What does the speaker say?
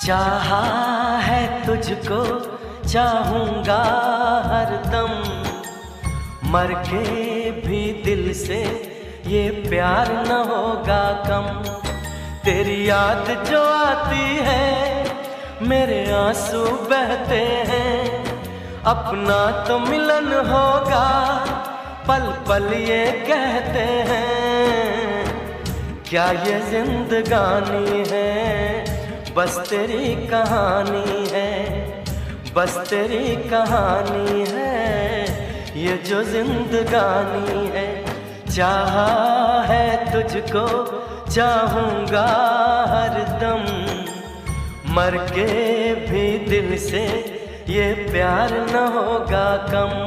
चाहा है तुझको चाहूंगा हरदम, मर के भी दिल से ये प्यार न होगा कम। तेरी याद जो आती है मेरे आंसू बहते हैं, अपना तो मिलन होगा पल पल ये कहते हैं। क्या ये जिंदगानी है बस तेरी कहानी है, बस तेरी कहानी है ये जो जिंदगानी है। चाहा है तुझको चाहूंगा हरदम, मर के भी दिल से ये प्यार न होगा कम।